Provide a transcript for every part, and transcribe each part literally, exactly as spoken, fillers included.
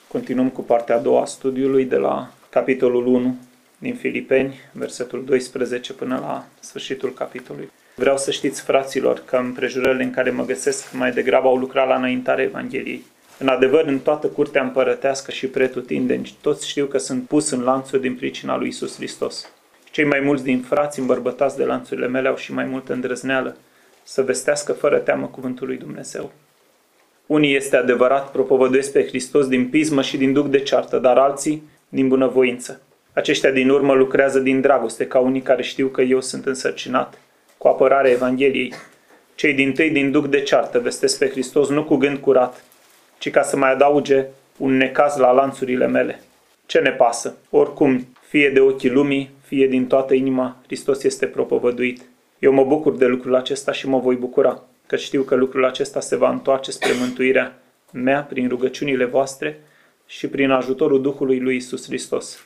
Continuăm cu partea a doua a studiului de la capitolul unu din Filipeni, versetul doisprezece până la sfârșitul capitolului. Vreau să știți, fraților, că împrejurările în care mă găsesc mai degrabă au lucrat la înaintarea Evangheliei. În adevăr, în toată curtea împărătească și pretutindeni, toți știu că sunt pus în lanțuri din pricina lui Iisus Hristos. Cei mai mulți din frați îmbărbătați de lanțurile mele au și mai multă îndrăzneală să vestească fără teamă cuvântul lui Dumnezeu. Unii, este adevărat, propovăduiesc pe Hristos din pismă și din duc de ceartă, dar alții din bunăvoință. Aceștia din urmă lucrează din dragoste, ca unii care știu că eu sunt însărcinat cu apărarea Evangheliei. Cei dintâi din duc de ceartă vestesc pe Hristos nu cu gând curat, ci ca să mai adauge un necaz la lanțurile mele. Ce ne pasă? Oricum, fie de ochii lumii, fie din toată inima, Hristos este propovăduit. Eu mă bucur de lucrul acesta și mă voi bucura, că știu că lucrul acesta se va întoarce spre mântuirea mea prin rugăciunile voastre și prin ajutorul Duhului lui Iisus Hristos.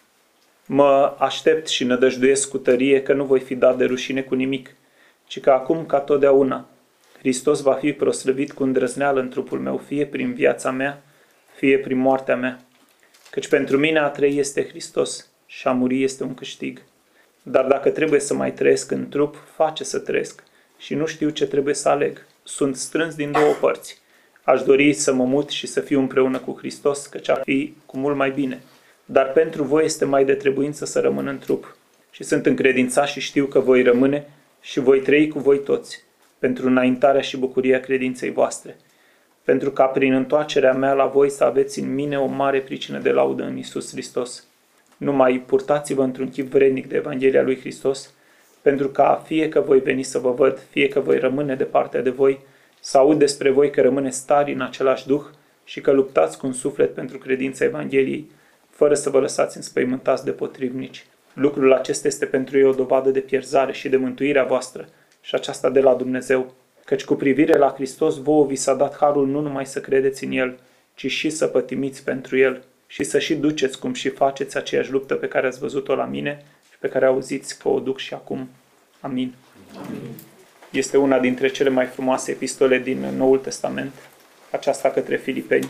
Mă aștept și nădăjduiesc cu tărie că nu voi fi dat de rușine cu nimic, ci că acum, ca totdeauna, Hristos va fi proslăvit cu îndrăzneală în trupul meu, fie prin viața mea, fie prin moartea mea. Căci pentru mine a trăi este Hristos și a muri este un câștig. Dar dacă trebuie să mai trăiesc în trup, face să trăiesc și nu știu ce trebuie să aleg. Sunt strâns din două părți. Aș dori să mă mut și să fiu împreună cu Hristos, căci ar fi cu mult mai bine. Dar pentru voi este mai de trebuință să rămân în trup. Și sunt încredințat și știu că voi rămâne și voi trăi cu voi toți, pentru înaintarea și bucuria credinței voastre. Pentru ca prin întoarcerea mea la voi să aveți în mine o mare pricină de laudă în Iisus Hristos. Numai purtați-vă într-un chip vrednic de Evanghelia lui Hristos, pentru ca fie că voi veni să vă văd, fie că voi rămâne de partea de voi, să aud despre voi că rămâneți stari în același duh și că luptați cu un suflet pentru credința Evangheliei, fără să vă lăsați înspăimântați de potrivnici. Lucrul acesta este pentru ei o dovadă de pierzare și de mântuirea voastră, și aceasta de la Dumnezeu, căci cu privire la Hristos vouă vi s-a dat harul nu numai să credeți în El, ci și să pătimiți pentru El și să și duceți cum și faceți aceeași luptă pe care ați văzut-o la mine și pe care auziți că o duc și acum. Amin. Amin. Este una dintre cele mai frumoase epistole din Noul Testament, aceasta către Filipeni.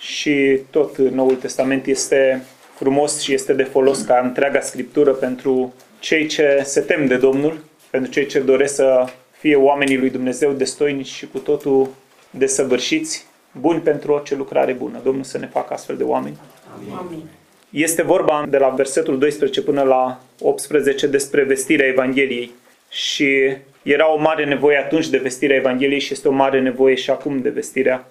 Și tot Noul Testament este frumos și este de folos ca întreaga Scriptură pentru cei ce se tem de Domnul, pentru cei ce doresc să fie oamenii lui Dumnezeu destoinici și cu totul desăvârșiți, buni pentru orice lucrare bună. Domnul să ne facă astfel de oameni. Amin. Este vorba de la versetul doisprezece până la optsprezece despre vestirea Evangheliei. Și era o mare nevoie atunci de vestirea Evangheliei și este o mare nevoie și acum de vestirea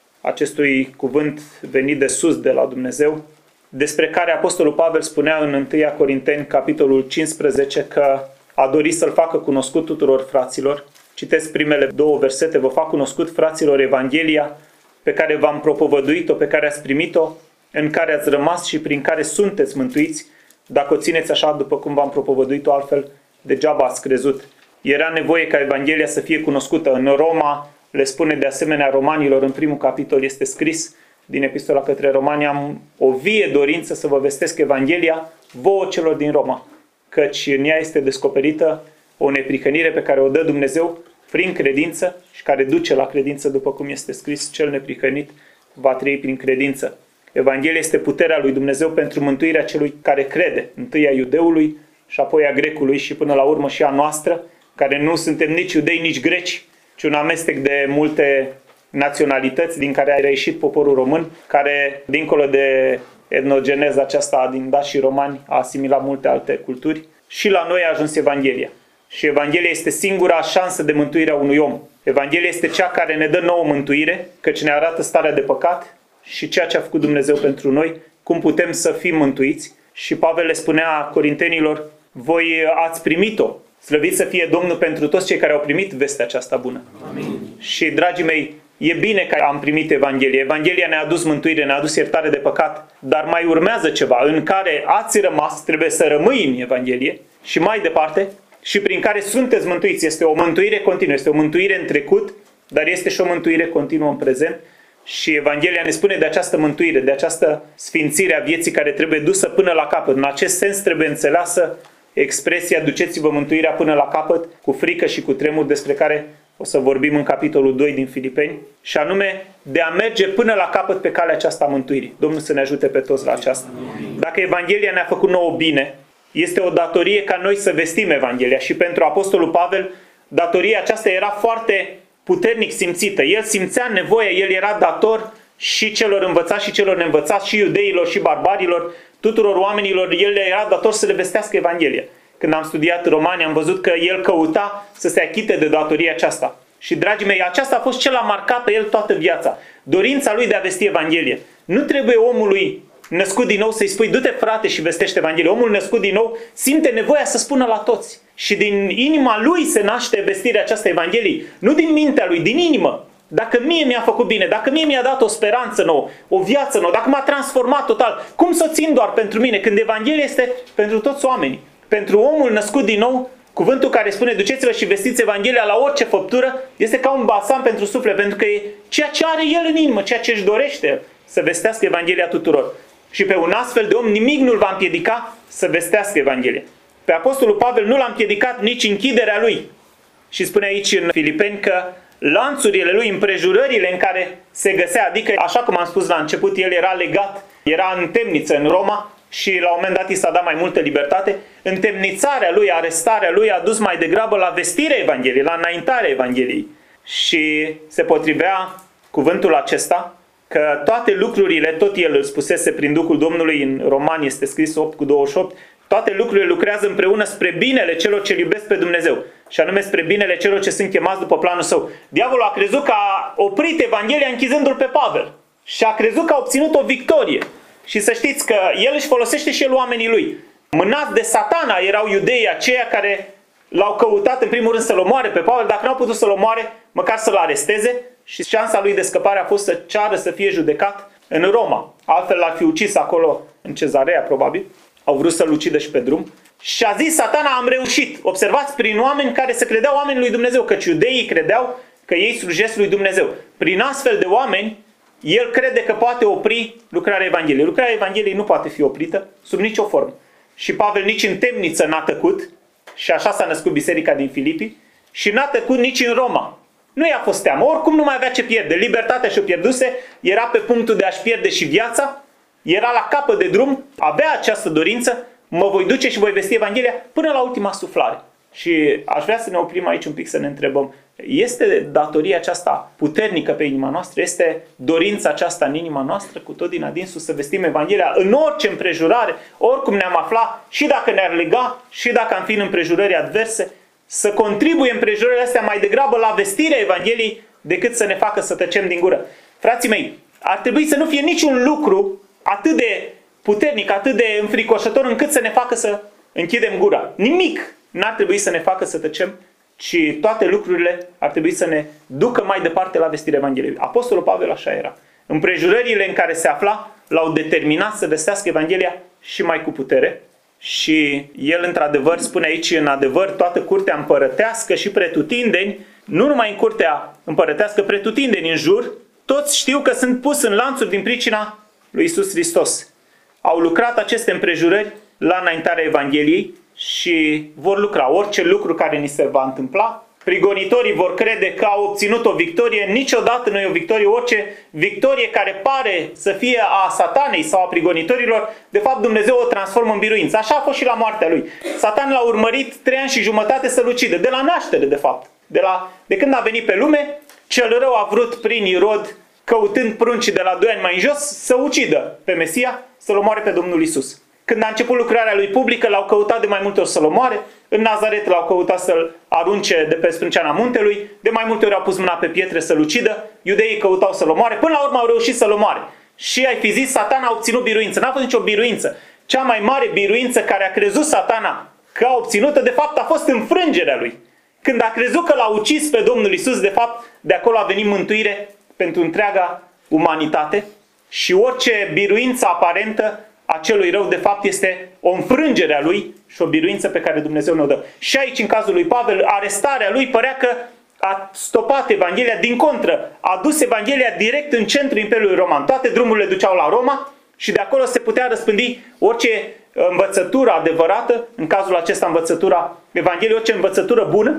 acestui cuvânt venit de sus de la Dumnezeu, despre care Apostolul Pavel spunea în întâi Corinteni, capitolul cincisprezece, că a dorit să-l facă cunoscut tuturor fraților. Citesc primele două versete: vă fac cunoscut, fraților, Evanghelia pe care v-am propovăduit-o, pe care ați primit-o, în care ați rămas și prin care sunteți mântuiți, dacă o țineți așa după cum v-am propovăduit-o, altfel degeaba ați crezut. Era nevoie ca Evanghelia să fie cunoscută. În Roma le spune de asemenea romanilor, în primul capitol este scris din epistola către romani: am o vie dorință să vă vestesc Evanghelia vouă celor din Roma, căci în ea este descoperită o neprihănire pe care o dă Dumnezeu prin credință și care duce la credință, după cum este scris: cel neprihănit va trăi prin credință. Evanghelia este puterea lui Dumnezeu pentru mântuirea celui care crede, întâi a iudeului și apoi a grecului și până la urmă și a noastră, care nu suntem nici iudei, nici greci, ci un amestec de multe naționalități din care a reieșit poporul român, care, dincolo de etnogeneza aceasta din daci și romani, a asimilat multe alte culturi. Și la noi a ajuns Evanghelia. Și Evanghelia este singura șansă de mântuire a unui om. Evanghelia este cea care ne dă nouă mântuire, căci ne arată starea de păcat și ceea ce a făcut Dumnezeu pentru noi, cum putem să fim mântuiți. Și Pavel le spunea corintenilor: voi ați primit-o. Slăvit să fie Domnul pentru toți cei care au primit vestea aceasta bună. Amin. Și, dragii mei, e bine că am primit Evanghelia. Evanghelia ne-a adus mântuire, ne-a adus iertare de păcat, dar mai urmează ceva în care ați rămas, trebuie să rămâi în Evanghelie și mai departe, și prin care sunteți mântuiți. Este o mântuire continuă, este o mântuire în trecut, dar este și o mântuire continuă în prezent. Și Evanghelia ne spune de această mântuire, de această sfințire a vieții care trebuie dusă până la capăt. În acest sens trebuie înțeleasă expresia duceți-vă mântuirea până la capăt, cu frică și cu tremur, despre care o să vorbim în capitolul doi din Filipeni, și anume de a merge până la capăt pe calea aceasta a mântuirii. Domnul să ne ajute pe toți la aceasta. Dacă Evanghelia ne-a făcut nouă bine, este o datorie ca noi să vestim Evanghelia. Și pentru Apostolul Pavel, datoria aceasta era foarte puternic simțită. El simțea nevoia, el era dator și celor învățați și celor neînvățați, și iudeilor și barbarilor, tuturor oamenilor, el era dator să le vestească Evanghelia. Când am studiat Romani, am văzut că el căuta să se achite de datoria aceasta. Și, dragii mei, aceasta a fost ce l-a marcat pe el toată viața. Dorința lui de a vesti Evanghelie. Nu trebuie omului născut din nou să-i spui, du-te frate și vestește Evanghelie. Omul născut din nou simte nevoia să spună la toți. Și din inima lui se naște vestirea aceasta Evangheliei. Nu din mintea lui, din inimă. Dacă mie mi-a făcut bine, dacă mie mi-a dat o speranță nouă, o viață nouă, dacă m-a transformat total, cum să o țin doar pentru mine? Când Evanghelia este pentru toți oamenii. Pentru omul născut din nou, cuvântul care spune duceți-vă și vestiți Evanghelia la orice făptură, este ca un balsam pentru suflet, pentru că e ceea ce are el în inimă, ceea ce își dorește să vestească Evanghelia tuturor. Și pe un astfel de om nimic nu-l va împiedica să vestească Evanghelia. Pe Apostolul Pavel nu l-a împiedicat nici închiderea lui. Și spune aici în Filipeni că lanțurile lui, împrejurările în care se găsea, adică așa cum am spus la început, el era legat, era în temniță în Roma și la un moment dat i s-a dat mai multă libertate. Întemnițarea lui, arestarea lui a dus mai degrabă la vestirea Evangheliei, la înaintarea Evangheliei. Și se potrivea cuvântul acesta că toate lucrurile, tot el îl spusese prin Duhul Domnului, în Romani este scris opt cu douăzeci și opt, toate lucrurile lucrează împreună spre binele celor ce iubesc pe Dumnezeu. Și anume spre binele celor ce sunt chemați după planul său. Diavolul a crezut că a oprit Evanghelia închizându-l pe Pavel. Și a crezut că a obținut o victorie. Și să știți că el își folosește și el oamenii lui. Mânați de Satana erau iudeii aceia care l-au căutat în primul rând să-l omoare pe Pavel. Dacă n-au putut să-l omoare, măcar să-l aresteze. Și șansa lui de scăpare a fost să ceară să fie judecat în Roma. Altfel l-ar fi ucis acolo, în Cezarea probabil. Au vrut să-l ucidă și pe drum. Și a zis Satana, am reușit. Observați, prin oameni care se credeau oamenii lui Dumnezeu, căci iudeii credeau că ei slujesc lui Dumnezeu. Prin astfel de oameni, el crede că poate opri lucrarea Evangheliei. Lucrarea Evangheliei nu poate fi oprită sub nicio formă. Și Pavel nici în temniță n-a tăcut, și așa s-a născut biserica din Filipii, și n-a tăcut nici în Roma. Nu i-a fost teamă, oricum nu mai avea ce pierde. Libertatea și-o pierduse, era pe punctul de a-și pierde și viața, era la capăt de drum, avea această dorință, mă voi duce și voi vesti Evanghelia până la ultima suflare. Și aș vrea să ne oprim aici un pic să ne întrebăm, este datoria aceasta puternică pe inima noastră? Este dorința aceasta în inima noastră cu tot din adinsul să vestim Evanghelia în orice împrejurare, oricum ne-am aflat, și dacă ne-ar lega, și dacă am fi în împrejurări adverse, să contribuie împrejurările astea mai degrabă la vestirea Evangheliei decât să ne facă să tăcem din gură. Frații mei, ar trebui să nu fie niciun lucru atât de puternic, atât de înfricoșător încât să ne facă să închidem gura. Nimic n-ar trebui să ne facă să tăcem, ci toate lucrurile ar trebui să ne ducă mai departe la vestirea Evangheliei. Apostolul Pavel așa era. Împrejurările în care se afla l-au determinat să vestească Evanghelia și mai cu putere. Și el într-adevăr spune aici, în adevăr, toată curtea împărătească și pretutindeni, nu numai în curtea împărătească, pretutindeni în jur, toți știu că sunt pus în lanțuri din pricina lui Iisus Hristos. Au lucrat aceste împrejurări la înaintarea Evangheliei și vor lucra. Orice lucru care ni se va întâmpla, prigonitorii vor crede că au obținut o victorie. Niciodată nu e o victorie. Orice victorie care pare să fie a Satanei sau a prigonitorilor, de fapt Dumnezeu o transformă în biruință. Așa a fost și la moartea lui. Satan l-a urmărit trei ani și jumătate să-l ucidă. De la naștere, de fapt. De, la, de când a venit pe lume, cel rău a vrut prin Irod, căutând pruncii de la doi ani mai în jos, să ucidă pe Mesia, să-l omoare pe Domnul Iisus. Când a început lucrarea lui publică, l-au căutat de mai multe ori să-l omoare. În Nazaret l-au căutat să-l arunce de pe sprânceana muntelui. De mai multe ori au pus mâna pe pietre să-l ucidă. Iudeii căutau să-l omoare. Până la urmă au reușit să-l omoare. Și ai fi zis, Satana a obținut biruință. N-a fost nicio biruință. Cea mai mare biruință care a crezut Satana că a obținut-o, de fapt, a fost înfrângerea lui. Când a crezut că l-a ucis pe Domnul Iisus, de fapt, de acolo a venit mântuire pentru întreaga umanitate. Și orice biruință aparentă a celui rău, de fapt, este o înfrângere a lui și o biruință pe care Dumnezeu ne-o dă. Și aici, în cazul lui Pavel, arestarea lui părea că a stopat Evanghelia. Din contră, a dus Evanghelia direct în centrul Imperiului Roman. Toate drumurile duceau la Roma și de acolo se putea răspândi orice învățătură adevărată, în cazul acesta învățătura Evangheliei, orice învățătură bună,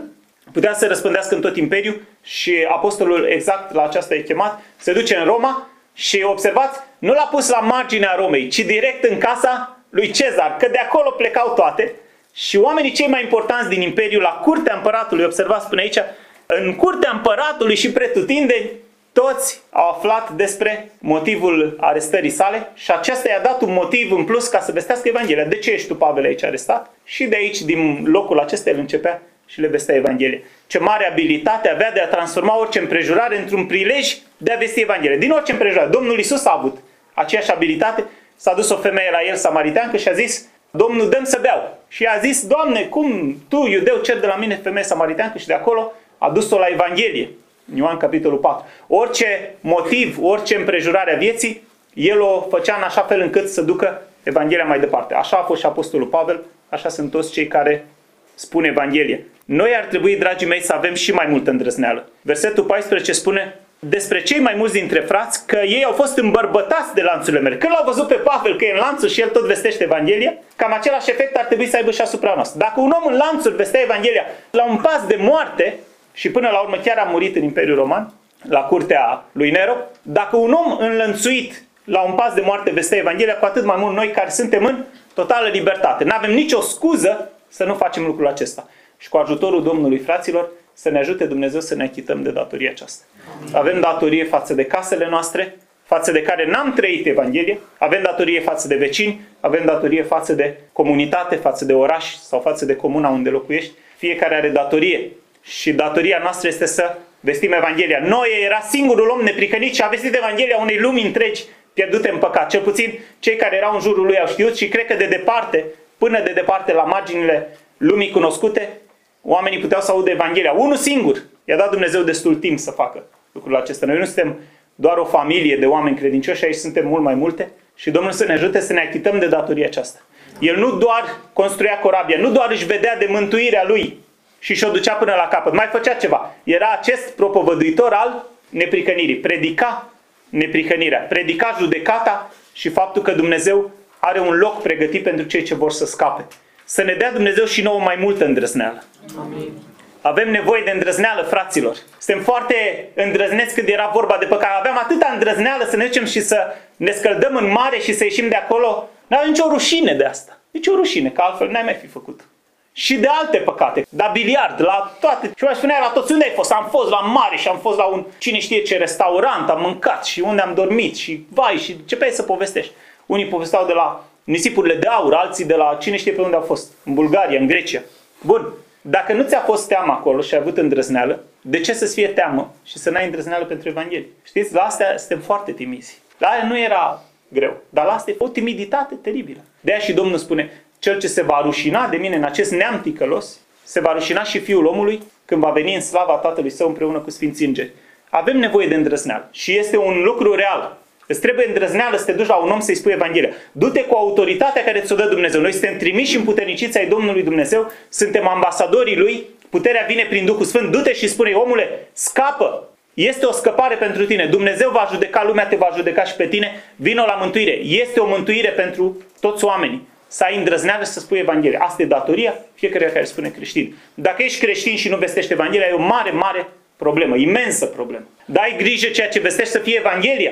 putea să răspândească în tot imperiul și apostolul exact la aceasta e chemat, se duce în Roma și observați, nu l-a pus la marginea Romei, ci direct în casa lui Cezar, că de acolo plecau toate și oamenii cei mai importanți din imperiu, la curtea împăratului, observați până aici, în curtea împăratului și pretutindeni, toți au aflat despre motivul arestării sale și acesta i-a dat un motiv în plus ca să vestească Evanghelia. De ce ești tu, Pavel, aici arestat? Și de aici, din locul acesta, el începea și le vestea Evanghelia. Ce mare abilitate avea de a transforma orice împrejurare într-un prilej de a vesti Evanghelia. Din orice împrejurare. Domnul Iisus a avut aceeași abilitate. S-a dus o femeie la el, samariteancă, și a zis, Domnul, dă-mi să beau. Și a zis, Doamne, cum tu, iudeu, cer de la mine femeie samariteancă? Și de acolo a dus-o la Evanghelie. Ioan capitolul patru. Orice motiv, orice împrejurare a vieții, el o făcea în așa fel încât să ducă Evanghelia mai departe. Așa a fost și apostolul Pavel, așa sunt toți cei care spun Evanghelie. Noi ar trebui, dragii mei, să avem și mai multă îndrăzneală. Versetul paisprezece spune despre cei mai mulți dintre frați că ei au fost îmbărbătați de lanțurile mele. Când l-au văzut pe Pavel că e în lanțuri și el tot vestește Evanghelia, cam același efect ar trebui să aibă și asupra noastră. Dacă un om în lanțuri vestea Evanghelia la un pas de moarte, și până la urmă chiar a murit în Imperiul Roman, la curtea lui Nero, dacă un om înlănțuit la un pas de moarte vestea Evanghelia, cu atât mai mult noi care suntem în totală libertate. Nu avem nicio scuză să nu facem lucrul acesta. Și cu ajutorul Domnului, fraților, să ne ajute Dumnezeu să ne achităm de datoria aceasta. Avem datorie față de casele noastre, față de care n-am trăit Evanghelia, avem datorie față de vecini, avem datorie față de comunitate, față de oraș sau față de comuna unde locuiești. Fiecare are datorie. Și datoria noastră este să vestim Evanghelia. Noe era singurul om neprihănit și a vestit Evanghelia unei lumi întregi pierdute în păcat. Cel puțin cei care erau în jurul lui au știut și cred că de departe, până de departe la marginile lumii cunoscute, oamenii puteau să audă Evanghelia. Unul singur i-a dat Dumnezeu destul timp să facă lucrul acesta. Noi nu suntem doar o familie de oameni credincioși, aici suntem mult mai multe și Domnul să ne ajute să ne achităm de datoria aceasta. El nu doar construia corabia, nu doar își vedea de mântuirea lui și și-o ducea până la capăt. Mai făcea ceva. Era acest propovăduitor al neprihănirii. Predica neprihănirea. Predica judecata și faptul că Dumnezeu are un loc pregătit pentru cei ce vor să scape. Să ne dea Dumnezeu și nouă mai multă îndrăzneală. Amin. Avem nevoie de îndrăzneală, fraților. Suntem foarte îndrăzneți când era vorba de păcat. Aveam atâta îndrăzneală să ne ducem și să ne scăldăm în mare și să ieșim de acolo. Nu avem nicio rușine de asta. Nici o rușine, că altfel n-ai mai fi făcut. Și de alte păcate, la biliard, la toate. Și mai spunea la toți, unde ai fost? Am fost la mare și am fost la un cine știe ce restaurant, am mâncat și unde am dormit și vai și începeai să povestești. Unii povesteau de la nisipurile de aur, alții de la cine știe pe unde au fost, în Bulgaria, în Grecia. Bun, dacă nu ți-a fost teamă acolo și ai avut îndrăzneală, de ce să-ți fie teamă și să n-ai îndrăzneală pentru Evanghelie? Știți, la astea suntem foarte timizi. La aia nu era greu, dar la asta e o timiditate teribilă. De aia și Domnul spune, cel ce se va rușina de mine în acest neam ticălos, se va rușina și Fiul omului când va veni în slava Tatălui Său împreună cu Sfinții Îngeri. Avem nevoie de îndrăzneală și este un lucru real. Îți trebuie îndrăzneală să te duci la un om să-i spui Evanghelia. Du-te cu autoritatea care ți-o dă Dumnezeu. Noi suntem trimiși împuterniciți ai Domnului Dumnezeu, suntem ambasadorii Lui, puterea vine prin Duhul Sfânt. Du-te și spune, omule, scapă! Este o scăpare pentru tine. Dumnezeu va judeca lumea, te va judeca și pe tine. Vino la mântuire. Este o mântuire pentru toți oamenii. Să ai îndrăzneală să spui Evanghelia. Asta e datoria fiecare care spune creștin. Dacă ești creștin și nu vestești Evanghelia, e o mare, mare problemă, imensă problemă. Dar ai grijă ceea ce vestești să fie Evanghelia.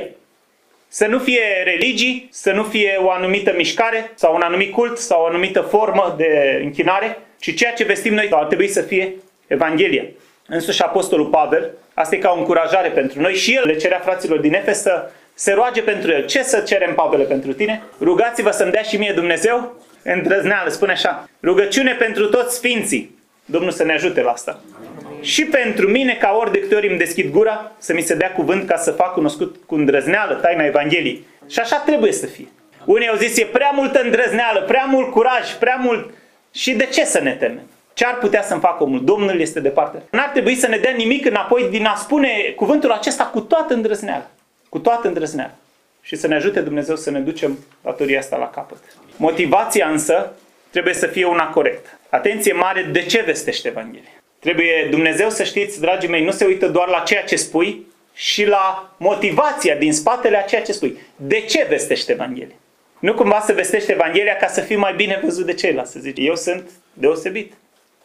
Să nu fie religii, să nu fie o anumită mișcare sau un anumit cult sau o anumită formă de închinare, ci ceea ce vestim noi ar trebui să fie Evanghelia. Însuși Apostolul Pavel, asta e ca o încurajare pentru noi și el le cerea fraților din Efes să se roage pentru el. Ce să cerem, Pavele, pentru tine? Rugați-vă să-mi dea și mie Dumnezeu îndrăzneală, spune așa. Rugăciune pentru toți sfinții. Domnul să ne ajute la asta. Și pentru mine, ca ori de câte ori îmi deschid gura, să mi se dea cuvânt ca să fac cunoscut cu îndrăzneală taina Evangheliei. Și așa trebuie să fie. Unii au zis, e prea multă îndrăzneală, prea mult curaj, prea mult... Și de ce să ne temem? Ce ar putea să-mi facă omul? Domnul este departe. N-ar trebui să ne dea nimic înapoi din a spune cuvântul acesta cu toată îndrăzneala. Cu toată îndrăzneala. Și să ne ajute Dumnezeu să ne ducem datoria asta la capăt. Motivația însă trebuie să fie una corectă. Atenție mare, de ce vestește Evanghelia? Trebuie Dumnezeu, să știți, dragii mei, nu se uită doar la ceea ce spui, și la motivația din spatele a ceea ce spui. De ce vestește Evanghelia? Nu cumva să vestește Evanghelia ca să fii mai bine văzut de ceilalți, să zici, eu sunt deosebit.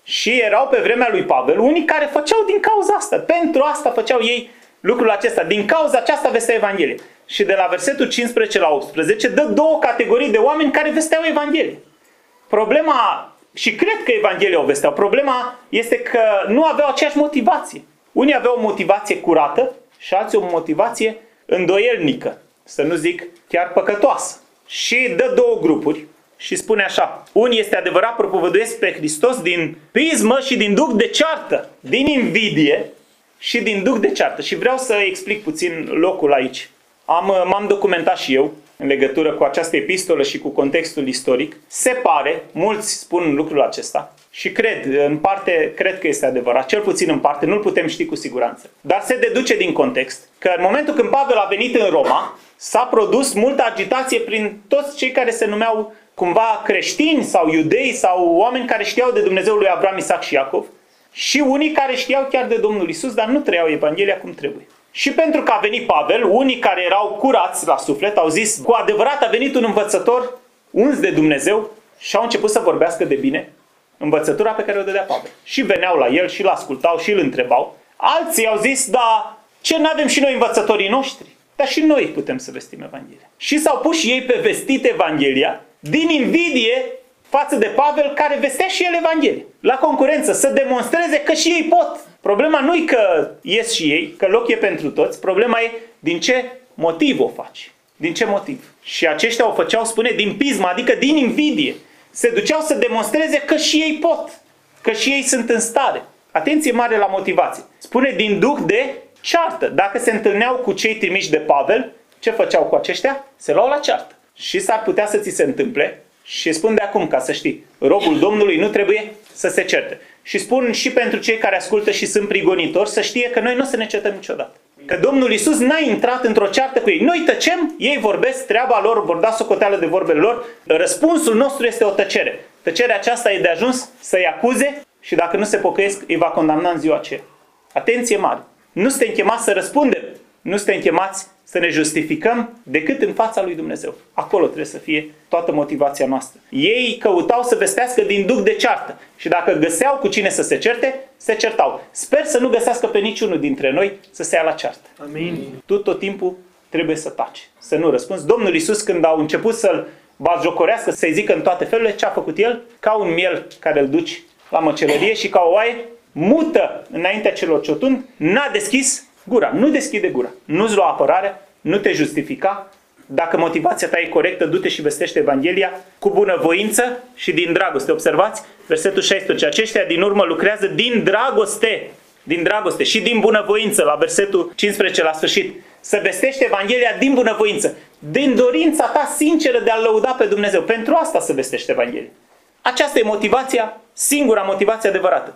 Și erau pe vremea lui Pavel unii care făceau din cauza asta. Pentru asta făceau ei lucrul acesta. Din cauza aceasta vestea Evanghelie. Și de la versetul cincisprezece la optsprezece dă două categorii de oameni care vesteau Evanghelie. Problema, și cred că Evanghelia o vesteau, problema este că nu aveau aceeași motivație. Unii aveau o motivație curată și alții o motivație îndoielnică, să nu zic chiar păcătoasă. Și dă două grupuri și spune așa: unii, este adevărat, propovăduiesc pe Hristos din pismă și din duc de ceartă, din invidie și din duc de ceartă. Și vreau să explic puțin locul aici. Am, m-am documentat și eu în legătură cu această epistolă și cu contextul istoric. Se pare, mulți spun lucrul acesta și cred, în parte, cred că este adevărat, cel puțin în parte, nu-l putem ști cu siguranță. Dar se deduce din context că în momentul când Pavel a venit în Roma, s-a produs multă agitație prin toți cei care se numeau cumva creștini sau iudei sau oameni care știau de Dumnezeul lui Avram, Isaac și Iacov și unii care știau chiar de Domnul Isus, dar nu trăiau Evanghelia cum trebuie. Și pentru că a venit Pavel, unii care erau curați la suflet au zis: cu adevărat a venit un învățător uns de Dumnezeu, și au început să vorbească de bine învățătura pe care o dădea Pavel. Și veneau la el și îl ascultau și îl întrebau. Alții au zis: da, ce n-avem și noi învățătorii noștri? Dar și noi putem să vestim Evanghelia. Și s-au pus și ei pe vestit Evanghelia din invidie față de Pavel, care vestea și el Evanghelia. La concurență, să demonstreze că și ei pot. Problema nu e că ies și ei, că loc e pentru toți. Problema e din ce motiv o faci. Din ce motiv. Și aceștia o făceau, spune, din pismă, adică din invidie. Se duceau să demonstreze că și ei pot. Că și ei sunt în stare. Atenție mare la motivație. Spune din duc de ceartă. Dacă se întâlneau cu cei trimiși de Pavel, ce făceau cu aceștia? Se luau la ceartă. Și s-ar putea să ți se întâmple. Și spun de acum, ca să știi, robul Domnului nu trebuie să se certe. Și spun și pentru cei care ascultă și sunt prigonitori să știe că noi nu o să ne certăm niciodată. Că Domnul Iisus n-a intrat într-o ceartă cu ei. Noi tăcem, ei vorbesc, treaba lor, vor da socoteală de vorbele lor. Răspunsul nostru este o tăcere. Tăcerea aceasta e de ajuns să-i acuze și dacă nu se pocăiesc, îi va condamna în ziua aceea. Atenție mare! Nu suntem chemați să răspundem. Nu suntem chemați să ne justificăm decât în fața lui Dumnezeu. Acolo trebuie să fie toată motivația noastră. Ei căutau să vestească din duc de ceartă. Și dacă găseau cu cine să se certe, se certau. Sper să nu găsească pe niciunul dintre noi să se ia la ceartă. Amin. Tu tot timpul trebuie să taci, să nu răspunzi. Domnul Iisus, când au început să-l batjocorească, să-i zică în toate felurile, ce a făcut el? Ca un miel care îl duci la măcelărie și ca o oaie mută înaintea celor ce o tund, n-a deschis gura. Nu deschide gura. Nu-ți lua apărare, nu te justifica. Dacă motivația ta e corectă, du-te și vestește Evanghelia cu bunăvoință și din dragoste. Observați versetul șaisprezece. Aceștia din urmă lucrează din dragoste. Din dragoste și din bunăvoință. La versetul cincisprezece la sfârșit. Să vestește Evanghelia din bunăvoință. Din dorința ta sinceră de a lăuda pe Dumnezeu. Pentru asta să vestește Evanghelia. Aceasta e motivația, singura motivație adevărată.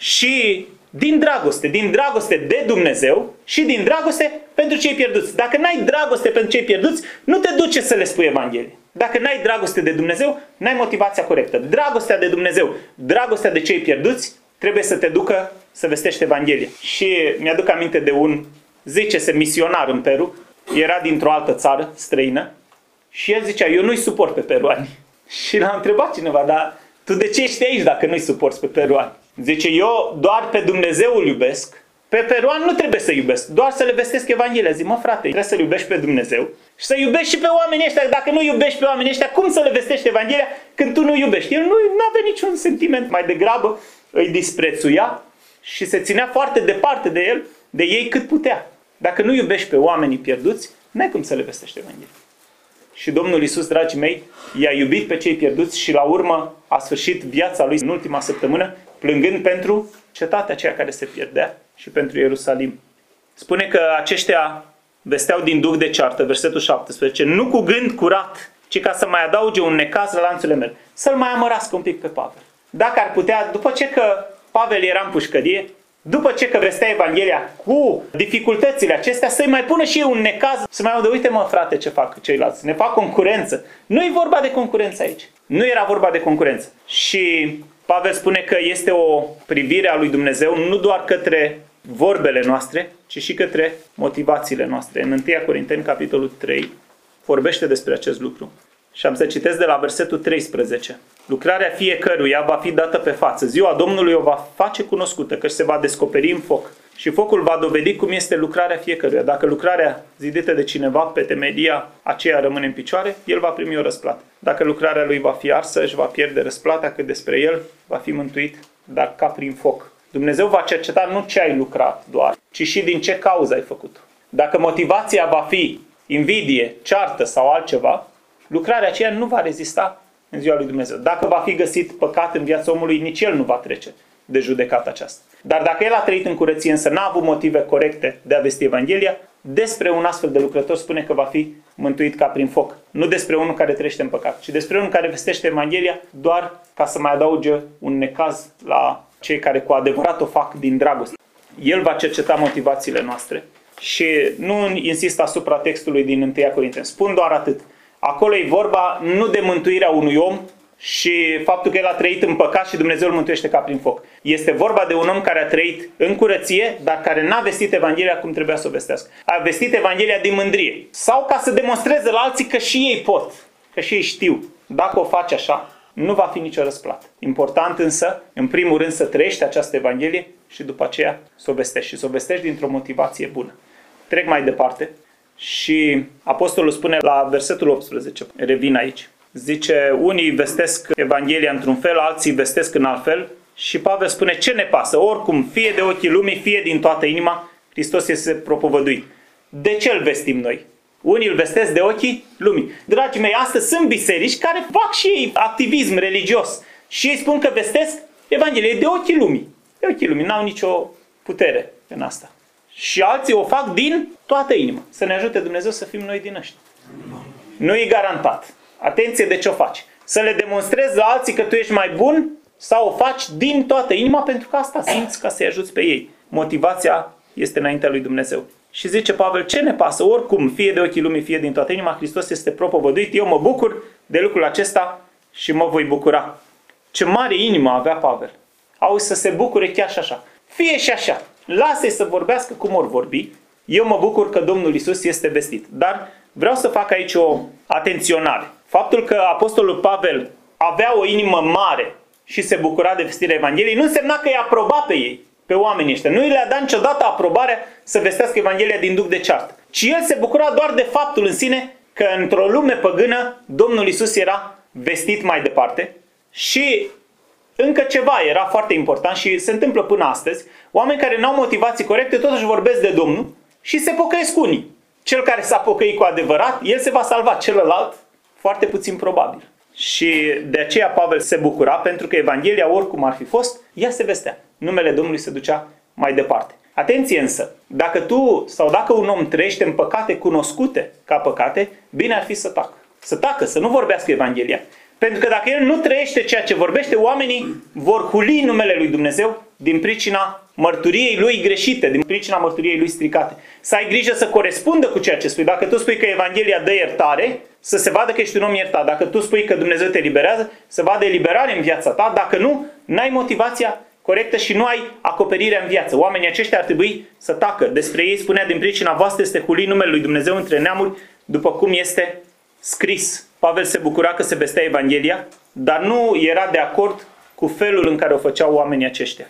Și din dragoste, din dragoste de Dumnezeu și din dragoste pentru cei pierduți. Dacă n-ai dragoste pentru cei pierduți, nu te duce să le spui Evanghelie. Dacă n-ai dragoste de Dumnezeu, n-ai motivația corectă. Dragostea de Dumnezeu, dragostea de cei pierduți, trebuie să te ducă să vestești Evanghelie. Și mi-aduc aminte de un, zice-se, misionar în Peru, era dintr-o altă țară străină și el zicea: eu nu-i suport pe peruani. Și l-a întrebat cineva: dar tu de ce ești aici dacă nu-i suporți pe peruani? Zice: eu doar pe Dumnezeu îl iubesc, pe peruan nu trebuie să iubesc, doar să le vestesc Evanghelia. Zic: mă frate, trebuie să-L iubești pe Dumnezeu și să iubești și pe oamenii ăștia. Dacă nu iubești pe oamenii ăștia, cum să le vestești Evanghelia când tu nu iubești? El nu avea niciun sentiment, mai degrabă îi disprețuia și se ținea foarte departe de el, de ei cât putea. Dacă nu iubești pe oamenii pierduți, n-ai cum să le vestești Evanghelia. Și Domnul Iisus, dragii mei, i-a iubit pe cei pierduți și la urmă a sfârșit viața lui în ultima săptămână plângând pentru cetatea aceea care se pierdea și pentru Ierusalim. Spune că aceștia vesteau din duc de ceartă, versetul șaptesprezece, nu cu gând curat, ci ca să mai adauge un necaz la lanțurile mele. Să-l mai amărască un pic pe Pavel. Dacă ar putea, după ce că Pavel era în pușcărie, după ce că vestea Evanghelia cu dificultățile acestea, să-i mai pună și eu un necaz, să mai audă: uite mă frate ce fac ceilalți, ne fac concurență. Nu e vorba de concurență aici. Nu era vorba de concurență. Și Pavel spune că este o privire a lui Dumnezeu nu doar către vorbele noastre, ci și către motivațiile noastre. În întâi Corinteni, capitolul trei, vorbește despre acest lucru. Și am să citesc de la versetul treisprezece. Lucrarea fiecăruia va fi dată pe față. Ziua Domnului o va face cunoscută, că se va descoperi în foc. Și focul va dovedi cum este lucrarea fiecăruia. Dacă lucrarea zidită de cineva pe temelia aceea rămâne în picioare, el va primi o răsplată. Dacă lucrarea lui va fi arsă, își va pierde răsplata, că despre el va fi mântuit, dar ca prin foc. Dumnezeu va cerceta nu ce ai lucrat doar, ci și din ce cauză ai făcut. Dacă motivația va fi invidie, ceartă sau altceva, lucrarea aceea nu va rezista în ziua lui Dumnezeu. Dacă va fi găsit păcat în viața omului, nici el nu va trece de judecata aceasta. Dar dacă el a trăit în curăție, însă n-a avut motive corecte de a vesti Evanghelia, despre un astfel de lucrător spune că va fi mântuit ca prin foc. Nu despre unul care trăiește în păcat, ci despre unul care vestește Evanghelia doar ca să mai adauge un necaz la cei care cu adevărat o fac din dragoste. El va cerceta motivațiile noastre și nu insist asupra textului din întâi Corinteni. Spun doar atât. Acolo e vorba nu de mântuirea unui om și faptul că el a trăit în păcat și Dumnezeu îl mântuiește ca prin foc. Este vorba de un om care a trăit în curăție, dar care n-a vestit Evanghelia cum trebuia să o vestească. A vestit Evanghelia din mândrie. Sau ca să demonstreze la alții că și ei pot, că și ei știu. Dacă o faci așa, nu va fi nicio răsplată. Important însă, în primul rând, să trăiești această Evanghelie și după aceea să o vestești. Și să o vestești dintr-o motivație bună. Trec mai departe și apostolul spune la versetul optsprezece, revin aici. Zice, unii vestesc Evanghelia într-un fel, alții vestesc în alt fel și Pavel spune, ce ne pasă? Oricum, fie de ochii lumii, fie din toată inima, Hristos este propovăduit. De ce îl vestim noi? Unii îl vestesc de ochii lumii. Dragii mei, astăzi sunt biserici care fac și ei activism religios și ei spun că vestesc Evanghelia de ochii lumii. De ochii lumii, n-au nicio putere în asta. Și alții o fac din toată inima. Să ne ajute Dumnezeu să fim noi din ăștia. Nu e garantat. Atenție de ce o faci. Să le demonstrezi la alții că tu ești mai bun sau o faci din toată inima pentru că asta simți ca să-i ajuți pe ei. Motivația este înaintea lui Dumnezeu. Și zice Pavel, ce ne pasă? Oricum, fie de ochii lumii, fie din toată inima, Hristos este propovăduit. Eu mă bucur de lucrul acesta și mă voi bucura. Ce mare inimă avea Pavel. Auzi să se bucure chiar și așa. Fie și așa. Lasă-i să vorbească cum or vorbi. Eu mă bucur că Domnul Iisus este vestit. Dar vreau să fac aici o atenționare. Faptul că apostolul Pavel avea o inimă mare și se bucura de vestirea Evangheliei nu însemna că îi aproba pe ei, pe oamenii ăștia. Nu le-a dat niciodată aprobarea să vestească Evanghelia din duc de ceartă. Ci el se bucura doar de faptul în sine că într-o lume păgână Domnul Iisus era vestit mai departe. Și încă ceva era foarte important și se întâmplă până astăzi. Oameni care nu au motivații corecte totuși vorbesc de Domnul și se pocăiesc unii. Cel care s-a pocăit cu adevărat, el se va salva, celălalt foarte puțin probabil. Și de aceea Pavel se bucura, pentru că Evanghelia, oricum ar fi fost, ea se vestea. Numele Domnului se ducea mai departe. Atenție însă, dacă tu sau dacă un om trăiește în păcate cunoscute ca păcate, bine ar fi să tacă. Să tacă, să nu vorbească Evanghelia. Pentru că dacă el nu trăiește ceea ce vorbește, oamenii vor huli numele lui Dumnezeu din pricina mărturiei lui greșite, din pricina mărturiei lui stricate. Să ai grijă să corespundă cu ceea ce spui. Dacă tu spui că Evanghelia dă iertare, să se vadă că ești un om iertat. Dacă tu spui că Dumnezeu te eliberează, să vadă eliberare în viața ta. Dacă nu, n-ai motivația corectă și nu ai acoperirea în viață. Oamenii aceștia ar trebui să tacă. Despre ei spunea, din pricina voastră este huli numele lui Dumnezeu între neamuri, după cum este scris. Pavel se bucura că se vestea Evanghelia, dar nu era de acord cu felul în care o făceau oamenii aceștia.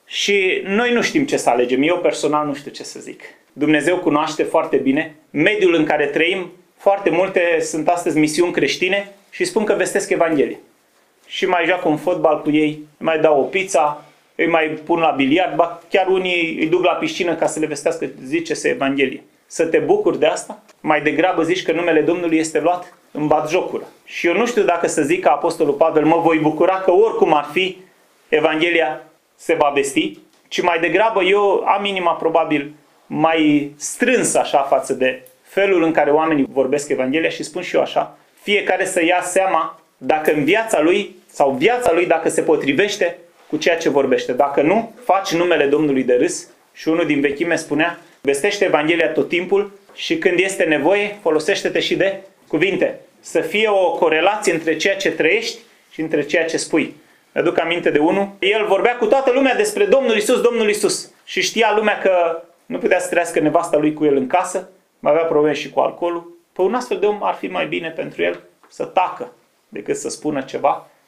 Și noi nu știm ce să alegem. Eu personal nu știu ce să zic. Dumnezeu cunoaște foarte bine mediul în care trăim. Foarte multe sunt astăzi misiuni creștine și spun că vestesc Evanghelie. Și mai joacă un fotbal cu ei, mai dau o pizza, îi mai pun la biliard, ba chiar unii îi duc la piscină ca să le vestească, zice-se Evanghelie. Să te bucuri de asta? Mai degrabă zici că numele Domnului este luat în batjocură. Și eu nu știu dacă să zic ca apostolul Pavel, mă voi bucura că oricum ar fi, Evanghelia se va vesti, ci mai degrabă eu am inima probabil mai strânsă așa față de felul în care oamenii vorbesc Evanghelia și spun și eu așa, fiecare să ia seama dacă în viața lui sau viața lui dacă se potrivește cu ceea ce vorbește. Dacă nu, faci numele Domnului de râs și unul din vechime spunea, vestește Evanghelia tot timpul și când este nevoie, folosește-te și de cuvinte. Să fie o corelație între ceea ce trăiești și între ceea ce spui. Mi-aduc aminte de unul. El vorbea cu toată lumea despre Domnul Iisus, Domnul Iisus. Și știa lumea că nu putea să trăiască nevasta lui cu el în casă, mai avea probleme și cu alcoolul. Pe un astfel de om ar fi mai bine pentru el să tacă decât să spună ceva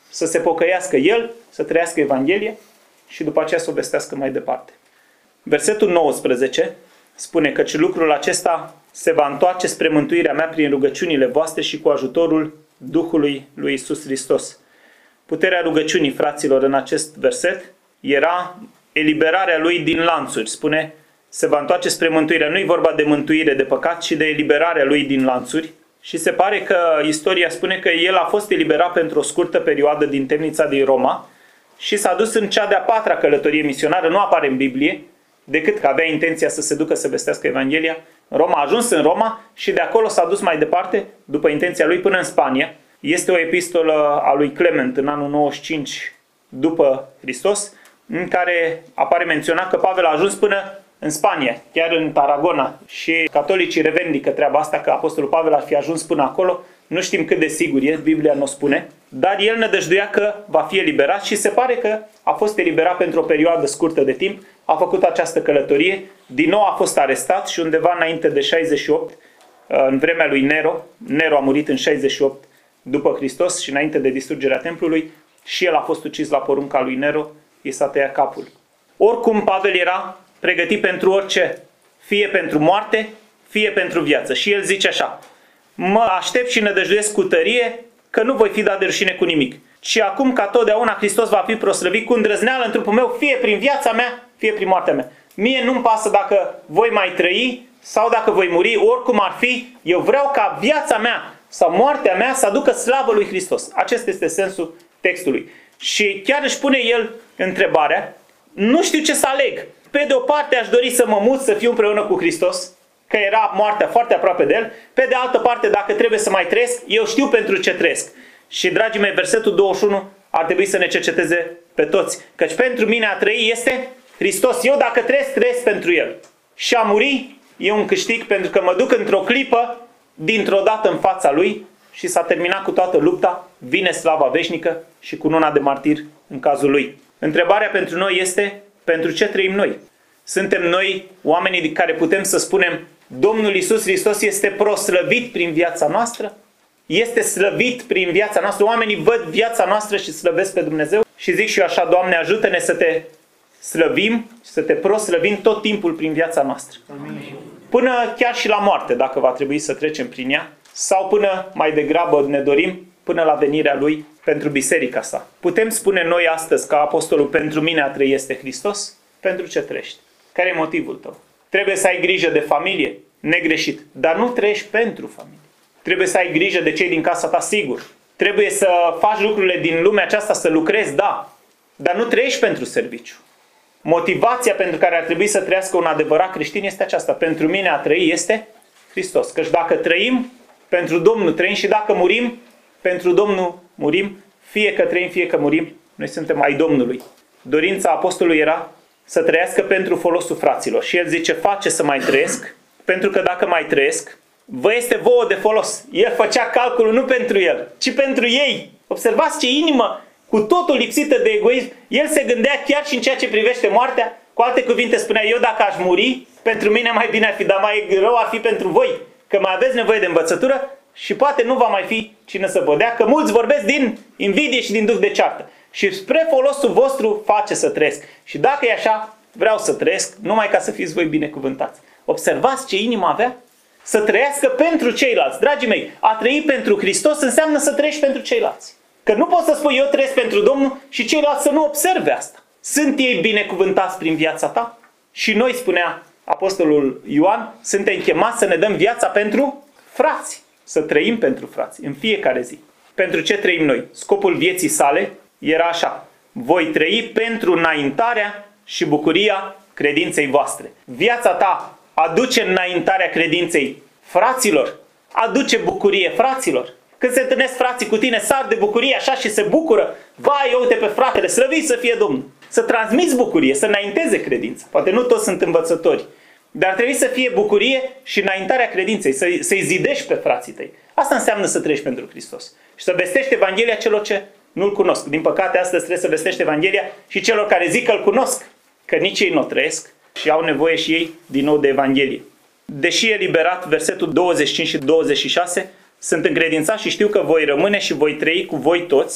să se pocăiască el, să trăiască Evanghelia și după aceea să o vestească mai departe. Versetul nouăsprezece spune că lucrul acesta se va întoarce spre mântuirea mea prin rugăciunile voastre și cu ajutorul Duhului lui Iisus Hristos. Puterea rugăciunii, fraților, în acest verset era eliberarea lui din lanțuri. Spune, se va întoarce spre mântuirea. Nu e vorba de mântuire de păcat, ci de eliberarea lui din lanțuri. Și se pare că istoria spune că el a fost eliberat pentru o scurtă perioadă din temnița din Roma și s-a dus în cea de-a patra călătorie misionară, nu apare în Biblie, decât că avea intenția să se ducă să vestească Evanghelia. Roma a ajuns în Roma și de acolo s-a dus mai departe, după intenția lui, până în Spania. Este o epistolă a lui Clement în anul nouăzeci și cinci după Hristos, în care apare menționat că Pavel a ajuns până în Spania, chiar în Tarragona. Și catolicii revendică treaba asta, că apostolul Pavel ar fi ajuns până acolo. Nu știm cât de sigur e, Biblia nu o spune, dar el nădăjduia că va fi eliberat și se pare că a fost eliberat pentru o perioadă scurtă de timp, a făcut această călătorie, din nou a fost arestat și undeva înainte de șaizeci și opt, în vremea lui Nero, Nero a murit în șaizeci și opt după Hristos și înainte de distrugerea templului, și el a fost ucis la porunca lui Nero, i s-a tăiat capul. Oricum, Pavel era pregătit pentru orice, fie pentru moarte, fie pentru viață. Și el zice așa, mă aștept și nădăjduiesc cu tărie că nu voi fi dat de rușine cu nimic. Și acum, ca totdeauna, Hristos va fi proslăvit cu îndrăzneală în trupul meu, fie prin viața mea, fie prin moartea mea. Mie nu-mi pasă dacă voi mai trăi sau dacă voi muri, oricum ar fi, eu vreau ca viața mea sau moartea mea să aducă slavă lui Hristos. Acesta este sensul textului. Și chiar își pune el întrebarea, nu știu ce să aleg. Pe de o parte aș dori să mă mut, să fiu împreună cu Hristos, că era moartea foarte aproape de el. Pe de altă parte, dacă trebuie să mai trăiesc, eu știu pentru ce trăiesc. Și, dragii mei, versetul douăzeci și unu ar trebui să ne cerceteze pe toți. Căci pentru mine a trăi este Hristos. Eu dacă trăiesc, trăiesc pentru El. Și a muri e un câștig pentru că mă duc într-o clipă, dintr-o dată în fața Lui și s-a terminat cu toată lupta, vine slava veșnică și cununa de martir în cazul Lui. Întrebarea pentru noi este, pentru ce trăim noi? Suntem noi oamenii care putem să spunem Domnul Iisus Hristos este proslăvit prin viața noastră? Este slăvit prin viața noastră? Oamenii văd viața noastră și slăvesc pe Dumnezeu? Și zic și eu așa, Doamne, ajută-ne să te slăvim, să te proslăvim tot timpul prin viața noastră. Amin. Până chiar și la moarte, dacă va trebui să trecem prin ea, sau până mai degrabă ne dorim, până la venirea Lui pentru biserica sa. Putem spune noi astăzi, ca apostolul, pentru mine a trăi este Hristos? Pentru ce trăiești? Care e motivul tău? Trebuie să ai grijă de familie? Negreșit. Dar nu trăiești pentru familie. Trebuie să ai grijă de cei din casa ta, sigur. Trebuie să faci lucrurile din lumea aceasta, să lucrezi, da. Dar nu trăiești pentru serviciu. Motivația pentru care ar trebui să trăiască un adevărat creștin este aceasta. Pentru mine a trăi este Hristos. Căci dacă trăim, pentru Domnul trăim, și dacă murim, pentru Domnul murim. Fie că trăim, fie că murim, noi suntem ai Domnului. Dorința apostolului era să trăiască pentru folosul fraților. Și el zice, face să mai trăiesc, pentru că dacă mai trăiesc, vă este vouă de folos. El făcea calculul nu pentru el, ci pentru ei. Observați ce inimă cu totul lipsită de egoism. El se gândea chiar și în ceea ce privește moartea. Cu alte cuvinte spunea, eu dacă aș muri, pentru mine mai bine ar fi, dar mai rău ar fi pentru voi. Că mai aveți nevoie de învățătură și poate nu va mai fi cine să vă dea, că mulți vorbesc din invidie și din duh de ceartă. Și spre folosul vostru face să trăiesc. Și dacă e așa, vreau să trăiesc numai ca să fiți voi binecuvântați. Observați ce inimă avea? Să trăiască pentru ceilalți. Dragii mei, a trăi pentru Hristos înseamnă să trăiești pentru ceilalți. Că nu poți să spui eu trăiesc pentru Domnul și ceilalți să nu observe asta. Sunt ei binecuvântați prin viața ta? Și noi, spunea apostolul Ioan, suntem chemați să ne dăm viața pentru frați. Să trăim pentru frați în fiecare zi. Pentru ce trăim noi? Scopul vieții sale era așa. Voi trăi pentru înaintarea și bucuria credinței voastre. Viața ta aduce înaintarea credinței fraților, aduce bucurie fraților. Când se întâlnesc frații cu tine, sar de bucurie așa și se bucură. Vai, uite pe fratele, slăvit să fie Domnul. Să transmiți bucurie, să înainteze credința. Poate nu toți sunt învățători, dar trebuie să fie bucurie și înaintarea credinței, să-i, să-i zidești pe frații tăi. Asta înseamnă să trăiești pentru Hristos. Și să vestești Evanghelia celor ce nu-L cunosc. Din păcate, astăzi trebuie să vestești Evanghelia și celor care zic că Îl cunosc, că nici ei nu o trăiesc și au nevoie și ei din nou de Evanghelie. Deși e liberat versetul douăzeci și cinci și douăzeci și șase, sunt încredințat și știu că voi rămâne și voi trăi cu voi toți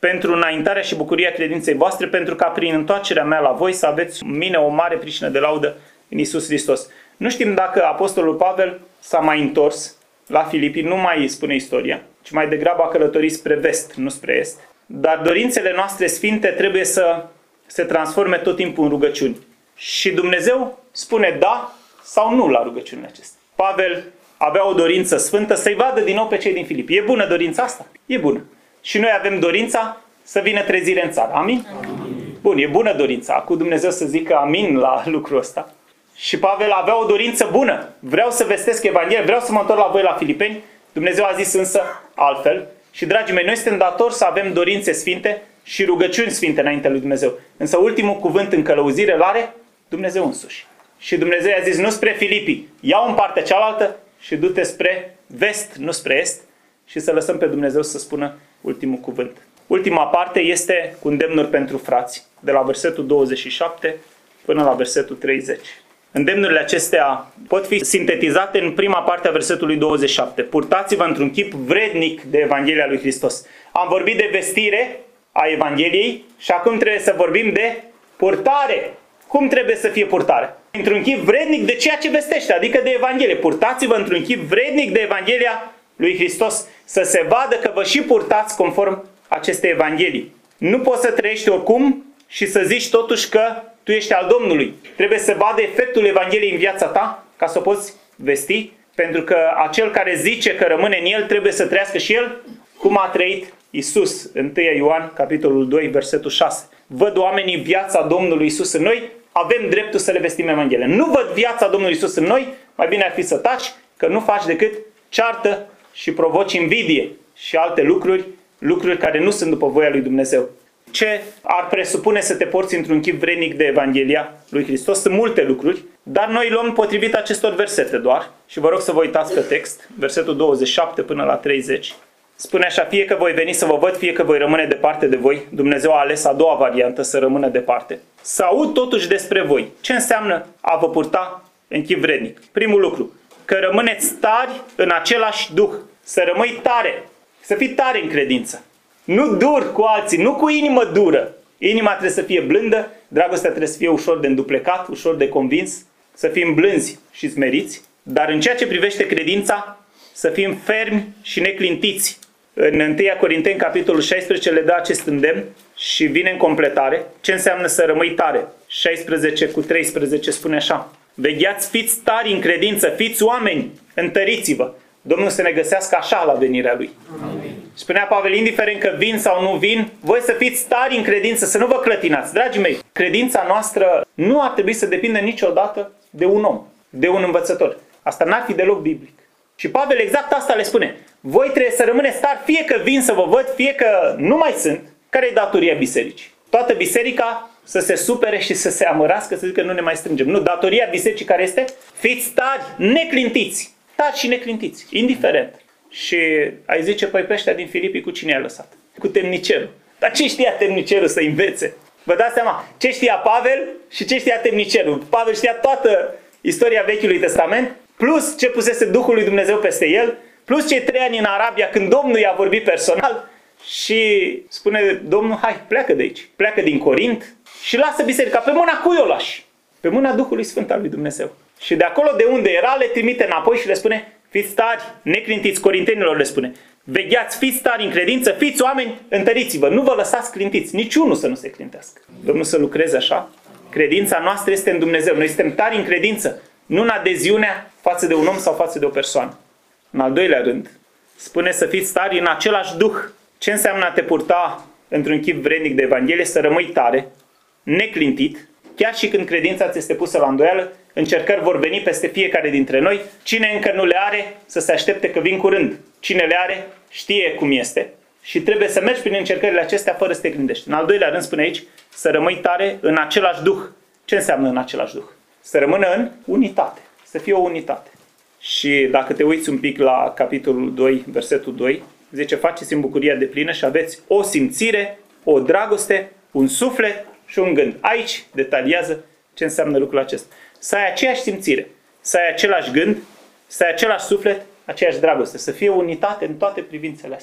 pentru înaintarea și bucuria credinței voastre, pentru ca prin întoarcerea mea la voi să aveți în mine o mare pricină de laudă în Iisus Hristos. Nu știm dacă Apostolul Pavel s-a mai întors la Filipi, nu mai spune istoria, ci mai degrabă a călătorit spre vest, nu spre est. Dar dorințele noastre sfinte trebuie să se transforme tot timpul în rugăciuni. Și Dumnezeu spune da sau nu la rugăciunile acestea. Pavel avea o dorință sfântă să-i vadă din nou pe cei din Filipi. E bună dorința asta? E bună. Și noi avem dorința să vină trezire în țară. Amin? Amin. Bun, e bună dorința. Acum Dumnezeu să zică amin la lucrul ăsta. Și Pavel avea o dorință bună. Vreau să vestesc Evanghelia, vreau să mă întorc la voi la Filipeni. Dumnezeu a zis însă altfel. Și, dragii mei, noi suntem datori să avem dorințe sfinte și rugăciuni sfinte înaintea lui Dumnezeu. Însă ultimul cuvânt în călăuzire îl are Dumnezeu însuși. Și Dumnezeu i-a zis, nu spre Filipii, ia-o în partea cealaltă și du-te spre vest, nu spre est, și să lăsăm pe Dumnezeu să spună ultimul cuvânt. Ultima parte este cu îndemnuri pentru frați, de la versetul douăzeci și șapte până la versetul treizeci. Îndemnurile acestea pot fi sintetizate în prima parte a versetului douăzeci și șapte. Purtați-vă într-un chip vrednic de Evanghelia lui Hristos. Am vorbit de vestire a Evangheliei și acum trebuie să vorbim de purtare. Cum trebuie să fie purtare? Într-un chip vrednic de ceea ce vestește, adică de Evanghelie. Purtați-vă într-un chip vrednic de Evanghelia lui Hristos, să se vadă că vă și purtați conform acestei Evanghelii. Nu poți să trăiești oricum și să zici totuși că tu ești al Domnului. Trebuie să vadă efectul Evangheliei în viața ta ca să o poți vesti, pentru că acel care zice că rămâne în el trebuie să trăiască și el cum a trăit Iisus. întâi Ioan, capitolul doi, versetul șase. Văd oamenii viața Domnului Iisus în noi, avem dreptul să le vestim Evanghelia. Nu văd viața Domnului Iisus în noi, mai bine ar fi să taci, că nu faci decât ceartă și provoci invidie și alte lucruri, lucruri care nu sunt după voia lui Dumnezeu. Ce ar presupune să te porți într-un chip vrednic de Evanghelia lui Hristos? Sunt multe lucruri, dar noi luăm potrivit acestor versete doar. Și vă rog să vă uitați pe text, versetul douăzeci și șapte până la treizeci. Spune așa, fie că voi veni să vă văd, fie că voi rămâne departe de voi. Dumnezeu a ales a doua variantă, să rămână departe. Să aud totuși despre voi. Ce înseamnă a vă purta în chip vrednic? Primul lucru, că rămâneți tari în același duh. Să rămâi tare, să fii tare în credință. Nu dur cu alții, nu cu inimă dură. Inima trebuie să fie blândă, dragostea trebuie să fie ușor de înduplecat, ușor de convins, să fim blânzi și smeriți, dar în ceea ce privește credința, să fim fermi și neclintiți. În întâi Corinteni, capitolul șaisprezece, le dă acest îndemn și vine în completare. Ce înseamnă să rămâi tare? șaisprezece cu treisprezece spune așa. Vegheați, fiți tari în credință, fiți oameni, întăriți-vă. Domnul să ne găsească așa la venirea Lui. Amin. Spunea Pavel, indiferent că vin sau nu vin, voi să fiți tari în credință, să nu vă clătinați. Dragii mei, credința noastră nu ar trebui să depindă niciodată de un om, de un învățător. Asta n-ar fi deloc biblic. Și Pavel exact asta le spune. Voi trebuie să rămâneți tari, fie că vin să vă văd, fie că nu mai sunt. Care e datoria bisericii? Toată biserica să se supere și să se amărască, să zică nu ne mai strângem. Nu, datoria bisericii care este? Fiți tari, neclintiți. Tari și neclintiți, indiferent. Și ai zice, păi pe ăștia din Filipii cu cine i-a lăsat? Cu temnicerul. Dar ce știa temnicerul să învețe? Vă dați seama, ce știa Pavel și ce știa temnicerul? Pavel știa toată istoria Vechiului Testament, plus ce pusese Duhul lui Dumnezeu peste el, plus cei trei ani în Arabia când Domnul i-a vorbit personal și spune Domnul, hai, pleacă de aici, pleacă din Corint și lasă biserica. Pe mâna cui o lași? Pe mâna Duhului Sfânt al lui Dumnezeu. Și de acolo de unde era, le trimite înapoi și le spune, fiți tari, neclintiți, corintenilor le spune. Vegheați, fiți tari în credință, fiți oameni, întăriți-vă, nu vă lăsați clintiți, niciunul să nu se clintească. Domnul să lucreze așa. Credința noastră este în Dumnezeu. Noi suntem tari în credință, nu în adeziunea față de un om sau față de o persoană. În al doilea rând, spune să fiți tari în același duh. Ce înseamnă a te purta într-un chip vrednic de Evanghelie? Să rămâi tare, neclintit, chiar și când credința ți este pusă la îndoială, încercări vor veni peste fiecare dintre noi. Cine încă nu le are, să se aștepte că vin curând. Cine le are, știe cum este și trebuie să mergi prin încercările acestea fără să te gândești. În al doilea rând spune aici, să rămâi tare în același duh. Ce înseamnă în același duh? Să rămână în unitate, să fie o unitate. Și dacă te uiți un pic la capitolul doi, versetul doi, zice, faceți în bucuria deplină și aveți o simțire, o dragoste, un suflet și un gând. Aici detaliază ce înseamnă lucrul acesta. Să ai aceeași simțire, să ai același gând, să ai același suflet, aceeași dragoste, să fie unitate în toate privințele astea.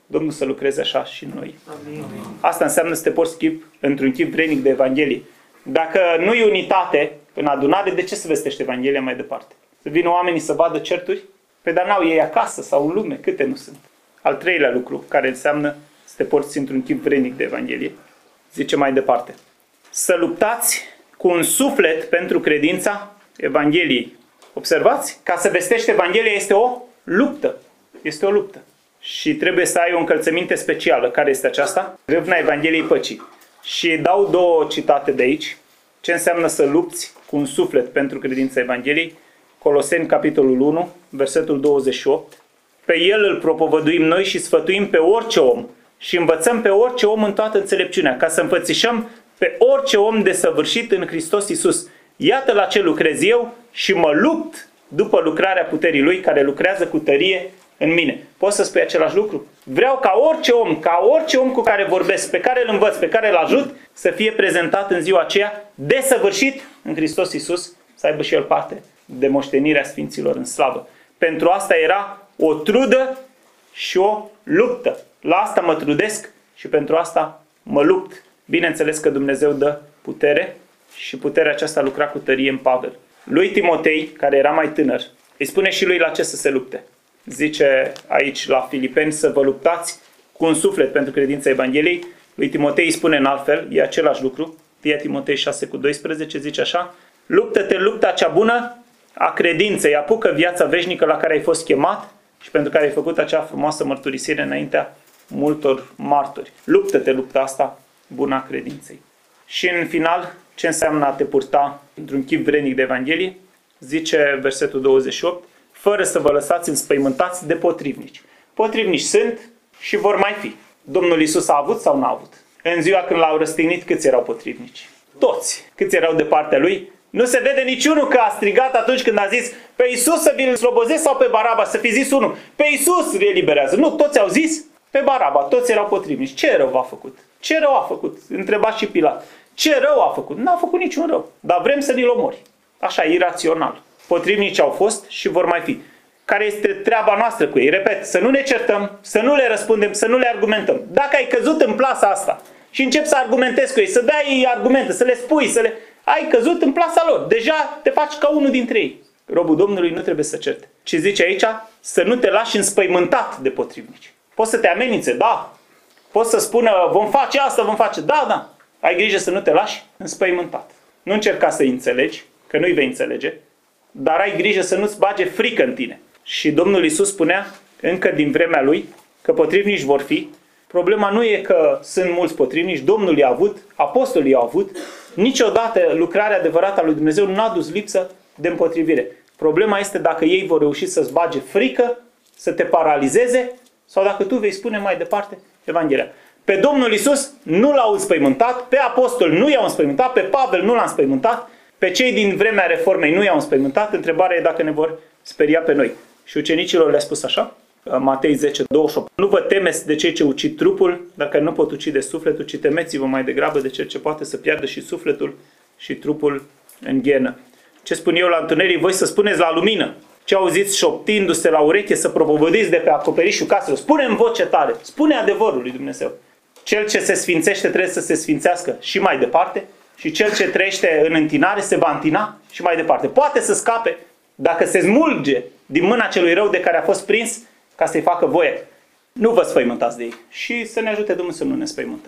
Domnul să lucreze așa și în noi. Amin. Asta înseamnă să te porți chip, într-un chip vrednic de Evanghelie. Dacă nu e unitate în adunare, de ce se vestește Evanghelia mai departe? Să vină oamenii să vadă certuri? Păi dar n-au ei acasă sau în lume, câte nu sunt. Al treilea lucru, care înseamnă să te porți într-un chip vrednic de Evanghelie, zice mai departe. Să luptați cu un suflet pentru credința Evangheliei. Observați? Ca să vestești Evanghelia este o luptă. Este o luptă. Și trebuie să ai o încălțăminte specială. Care este aceasta? Râvna Evangheliei păcii. Și dau două citate de aici. Ce înseamnă să lupți cu un suflet pentru credința Evangheliei? Coloseni, capitolul unu, versetul douăzeci și opt. Pe el îl propovăduim noi și sfătuim pe orice om și învățăm pe orice om în toată înțelepciunea, ca să înfățișăm pe orice om desăvârșit în Hristos Iisus. Iată la ce lucrez eu și mă lupt după lucrarea puterii Lui, care lucrează cu tărie în mine. Poți să spui același lucru? Vreau ca orice om, ca orice om cu care vorbesc, pe care îl învăț, pe care îl ajut, să fie prezentat în ziua aceea desăvârșit în Hristos Iisus, să aibă și el parte de moștenirea Sfinților în slavă. Pentru asta era o trudă și o luptă. La asta mă trudesc și pentru asta mă lupt. Bineînțeles că Dumnezeu dă putere și puterea aceasta lucra cu tărie în Pavel. Lui Timotei, care era mai tânăr, îi spune și lui la ce să se lupte. Zice aici la Filipeni să vă luptați cu un suflet pentru credința Evangheliei. Lui Timotei îi spune în altfel, e același lucru. Întâi Timotei șase cu doisprezece zice așa: luptă-te lupta cea bună a credinței, apucă viața veșnică la care ai fost chemat și pentru care ai făcut acea frumoasă mărturisire înaintea multor martori. Luptă-te lupta asta bună a credinței. Și în final, ce înseamnă a te purta într-un chip vrednic de Evanghelie? Zice versetul douăzeci și opt, fără să vă lăsați înspăimântați de potrivnici. Potrivnici sunt și vor mai fi. Domnul Iisus a avut sau n-a avut? În ziua când l-au răstignit, câți erau potrivnici? Toți. Câți erau de partea lui? Nu se vede niciunul că a strigat atunci când a zis pe Iisus să vi-l slobozesc sau pe Baraba, să fi zis unul. Pe Iisus îl eliberează. Nu, toți au zis pe Baraba. Toți erau potrivnici. Ce rău a făcut? Ce rău a făcut? Întreba și Pilat. Ce rău a făcut? N-a făcut niciun rău. Dar vrem să ne-l omori. Așa, irațional. Potrivnici au fost și vor mai fi. Care este treaba noastră cu ei? Repet, să nu ne certăm, să nu le răspundem, să nu le argumentăm. Dacă ai căzut în plasa asta și începi să argumentezi cu ei, să dai argumente, să le spui, să le... ai căzut în plasa lor. Deja te faci ca unul dintre ei. Robul Domnului nu trebuie să certe. Ci zice aici să nu te lași înspăimântat de potrivnici. Poți să te amenințe, da. Poți să spună vom face asta, vom face, da, da. Ai grijă să nu te lași înspăimântat. Nu încerca să-i înțelegi, că nu-i vei înțelege, dar ai grijă să nu-ți bage frică în tine. Și Domnul Iisus spunea încă din vremea lui că potrivnici vor fi. Problema nu e că sunt mulți potrivnici, Domnul i-a avut, apostolii i-au avut. Niciodată lucrarea adevărată a lui Dumnezeu nu a dus lipsă de împotrivire. Problema este dacă ei vor reuși să-ți bage frică, să te paralizeze sau dacă tu vei spune mai departe Evanghelia. Pe Domnul Iisus nu l-au înspăimântat, pe apostol nu i-au înspăimântat, pe Pavel nu l-a înspăimântat, pe cei din vremea reformei nu i-au înspăimântat. Întrebarea e dacă ne vor speria pe noi. Și ucenicilor le-a spus așa, Matei zece, douăzeci și opt. Nu vă temeți de cei ce ucid trupul, dacă nu pot ucide sufletul, ci temeți-vă mai degrabă de cel ce poate să piardă și sufletul și trupul în ghenă. Ce spun eu la întuneric, voi să spuneți la lumină. Ce auziți șoptindu-se la ureche, să propovăduiți de pe acoperișul caselor. Spune în voce tare, spune adevărul lui Dumnezeu. Cel ce se sfințește trebuie să se sfințească și mai departe și cel ce trăiește în întinare se va întina și mai departe. Poate să scape dacă se smulge din mâna celui rău de care a fost prins ca să-i facă voie. Nu vă spăimântați de ei și să ne ajute Domnul să nu ne spăimântăm.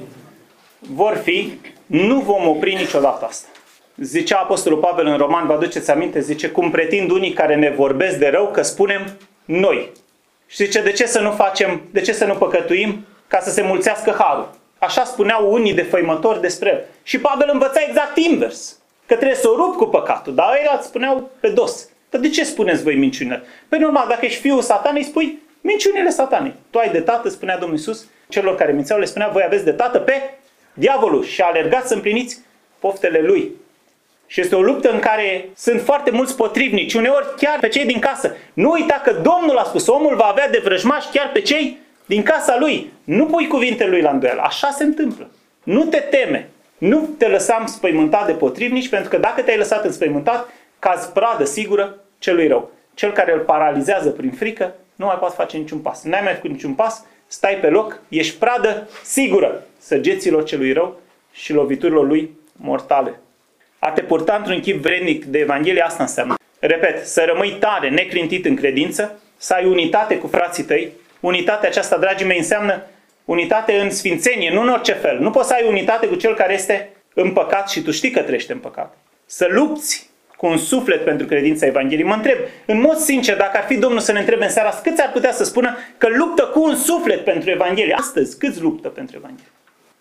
Vor fi, nu vom opri niciodată asta. Zicea Apostolul Pavel în Roman, vă aduceți aminte, zice, cum pretind unii care ne vorbesc de rău că spunem noi. Și zice, de ce să nu facem, de ce să nu păcătuim ca să se mulțească harul? Așa spuneau unii defăimători despre el. Și Pavel învăța exact invers. Că trebuie să o rup cu păcatul. Dar ei îți spuneau pe dos. Dar de ce spuneți voi minciunile? Păi normal, dacă ești fiul satanei, spui minciunile satanei. Tu ai de tată, spunea Domnul Iisus, celor care mințeau, le spunea, voi aveți de tată pe diavolul și alergați să împliniți poftele lui. Și este o luptă în care sunt foarte mulți potrivnici, uneori chiar pe cei din casă. Nu uita că Domnul a spus, omul va avea de vrăjmași chiar pe cei din casa lui. Nu pui cuvintele lui la îndoială. Așa se întâmplă. Nu te teme. Nu te lăsa înspăimântat de potrivnici, pentru că dacă te-ai lăsat înspăimântat, cazi pradă sigură celui rău. Cel care îl paralizează prin frică nu mai poate face niciun pas. N-ai mai făcut niciun pas, stai pe loc, ești pradă sigură săgeților celui rău și loviturilor lui mortale. A te purta într-un chip vrednic de Evanghelie, asta înseamnă. Repet, să rămâi tare, neclintit în credință, să ai unitate cu frații tăi. Unitatea aceasta, dragii mei, înseamnă unitate în sfințenie, nu în orice fel. Nu poți să ai unitate cu cel care este în păcat și tu știi că trăiește în păcat. Să lupți cu un suflet pentru credința Evangheliei. Mă întreb, în mod sincer, dacă ar fi Domnul să ne întrebe în seara, câți ar putea să spună că luptă cu un suflet pentru Evanghelie? Astăzi, câți luptă pentru Evanghelie?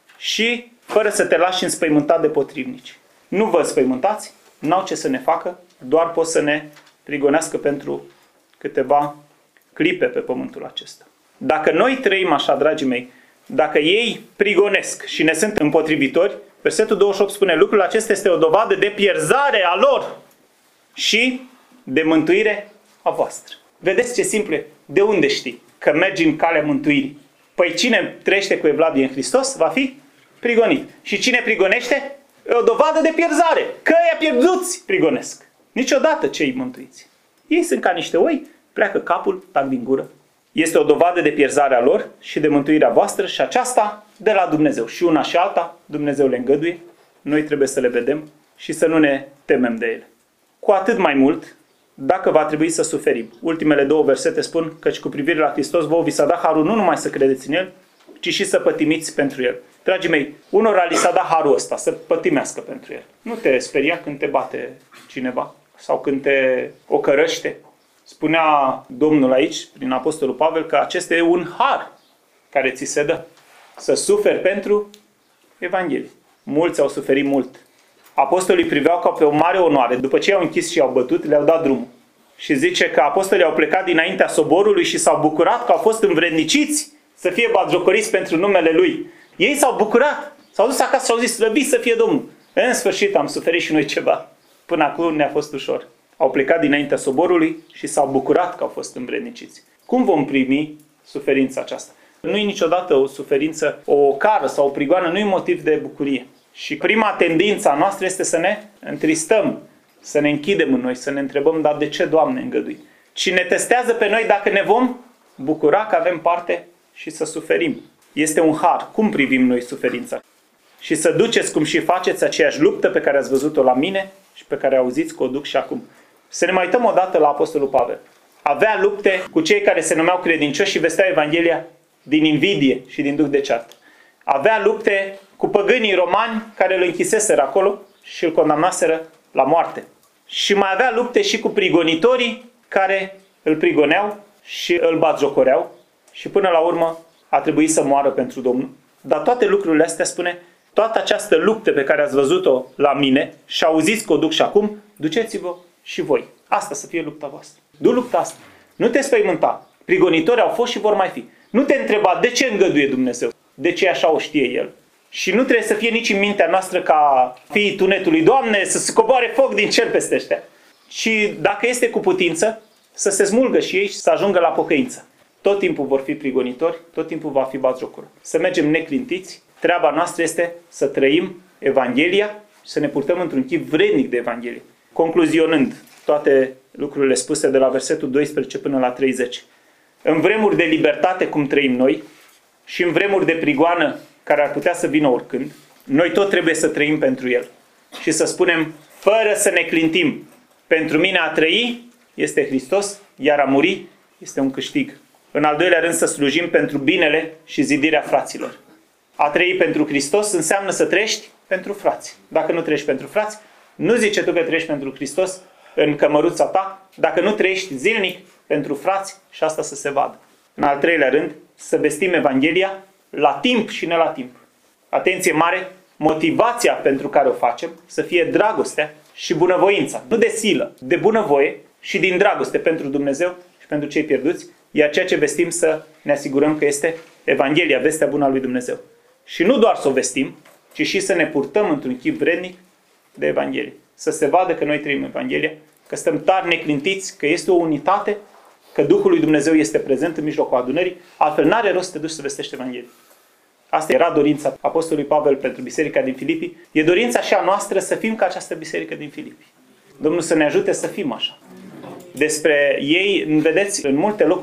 Și fără să te lași înspăimântat de potrivnici. Nu vă spăimântați, n-au ce să ne facă, doar pot să ne prigonească pentru câteva clipe pe pământul acesta. Dacă noi trăim așa, dragii mei, dacă ei prigonesc și ne sunt împotrivitori, versetul douăzeci și opt spune, lucrul acesta este o dovadă de pierzare a lor și de mântuire a voastră. Vedeți ce simplu e? De unde știi că mergi în calea mântuirii? Păi cine trăiește cu Evlavie în Hristos va fi prigonit. Și cine prigonește? E o dovadă de pierzare. Că ăia pierduți prigonesc. Niciodată cei mântuiți. Ei sunt ca niște oi, pleacă capul, tac din gură. Este o dovadă de pierzare a lor și de mântuirea voastră și aceasta de la Dumnezeu. Și una și alta, Dumnezeu le îngăduie, noi trebuie să le vedem și să nu ne temem de ele. Cu atât mai mult, dacă va trebui să suferim. Ultimele două versete spun căci cu privire la Hristos vouă vi s-a dat harul nu numai să credeți în El, ci și să pătimiți pentru El. Dragii mei, unora li s-a dat harul ăsta, să pătimească pentru El. Nu te speria când te bate cineva sau când te ocărăște. Spunea Domnul aici, prin Apostolul Pavel, că acesta e un har care ți se dă. Să suferi pentru Evanghelie. Mulți au suferit mult. Apostolii priveau ca pe o mare onoare. După ce i-au închis și i-au bătut, le-au dat drumul. Și zice că apostolii au plecat dinaintea soborului și s-au bucurat că au fost învredniciți să fie batjocoriți pentru numele Lui. Ei s-au bucurat. S-au dus acasă și au zis, slăvit să fie Domnul. În sfârșit am suferit și noi ceva. Până acum ne-a fost ușor. Au plecat dinaintea soborului și s-au bucurat că au fost învredniciți. Cum vom primi suferința aceasta? Nu e niciodată o suferință, o ocară sau o prigoană, nu e motiv de bucurie. Și prima tendință a noastră este să ne întristăm, să ne închidem în noi, să ne întrebăm, dar de ce, Doamne, îngădui? Cine testează pe noi dacă ne vom bucura că avem parte și să suferim. Este un har. Cum privim noi suferința? Și să duceți cum și faceți aceeași luptă pe care ați văzut-o la mine și pe care auziți că o duc și acum. Să ne mai uităm o dată la Apostolul Pavel. Avea lupte cu cei care se numeau credincioși și vesteau Evanghelia din invidie și din duh de ceartă. Avea lupte cu păgânii romani care îl închiseseră acolo și îl condamnaseră la moarte. Și mai avea lupte și cu prigonitorii care îl prigoneau și îl batjocoreau și până la urmă a trebuit să moară pentru Domnul. Dar toate lucrurile astea, spune, toată această luptă pe care ați văzut-o la mine și auziți că o duc și acum, duceți-vă și voi. Asta să fie lupta voastră. Du lupta asta. Nu te spăimânta. Prigonitori au fost și vor mai fi. Nu te întreba de ce îngăduie Dumnezeu. De ce așa o știe El. Și nu trebuie să fie nici în mintea noastră ca fiii tunetului, Doamne, să se coboare foc din cer peste ăștia. Și dacă este cu putință, să se smulgă și ei și să ajungă la pocăință. Tot timpul vor fi prigonitori, tot timpul va fi batjocură. Să mergem neclintiți. Treaba noastră este să trăim Evanghelia și să ne purtăm într-un chip vrednic de Evanghelie. Concluzionând toate lucrurile spuse de la versetul doisprezece până la treizeci. În vremuri de libertate cum trăim noi și în vremuri de prigoană care ar putea să vină oricând, noi tot trebuie să trăim pentru El. Și să spunem, fără să ne clintim, pentru mine a trăi este Hristos, iar a muri este un câștig. În al doilea rând să slujim pentru binele și zidirea fraților. A trăi pentru Hristos înseamnă să trăiești pentru frați. Dacă nu trăiești pentru frați, nu zice tu că trăiești pentru Hristos în cămăruța ta, dacă nu trăiești zilnic pentru frați și asta să se vadă. În al treilea rând, să vestim Evanghelia la timp și ne la timp. Atenție mare, motivația pentru care o facem să fie dragostea și bunăvoința. Nu de silă, de bunăvoie și din dragoste pentru Dumnezeu și pentru cei pierduți, iar ceea ce vestim să ne asigurăm că este Evanghelia, vestea bună a lui Dumnezeu. Și nu doar să o vestim, ci și să ne purtăm într-un chip vrednic de Evanghelie. Să se vadă că noi trăim Evanghelia, că stăm tari neclintiți, că este o unitate, că Duhul lui Dumnezeu este prezent în mijlocul adunării, altfel n-are rost să te duci să vestești Evanghelia. Asta era dorința Apostolului Pavel pentru biserica din Filipi. E dorința și a noastră să fim ca această biserică din Filipi. Domnul să ne ajute să fim așa. Despre ei, vedeți, în multe locuri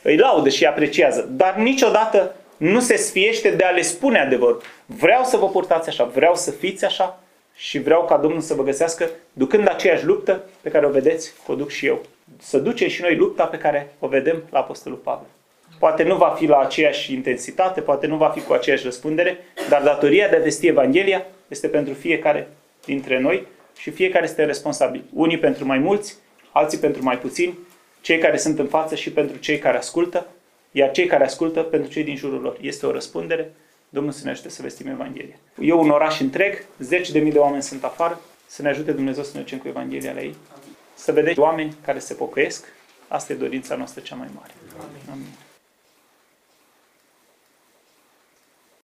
îi laudă și îi apreciază, dar niciodată nu se sfiește de a le spune adevărul. Vreau să vă purtați așa, vreau să fiți așa și vreau ca Domnul să vă găsească ducând aceeași luptă pe care o vedeți, o duc și eu. Să ducem și noi lupta pe care o vedem la Apostolul Pavel. Poate nu va fi la aceeași intensitate, poate nu va fi cu aceeași răspundere, dar datoria de a vesti Evanghelia este pentru fiecare dintre noi și fiecare este responsabil. Unii pentru mai mulți, alții pentru mai puțini, cei care sunt în față și pentru cei care ascultă, iar cei care ascultă pentru cei din jurul lor. Este o răspundere. Domnul să ne ajute să vestim Evanghelia. E un oraș întreg, zeci de mii de oameni sunt afară, să ne ajute Dumnezeu să ne ducem cu Evanghelia la ei. Să vedeți oameni care se pocăiesc. Asta e dorința noastră cea mai mare. Amin.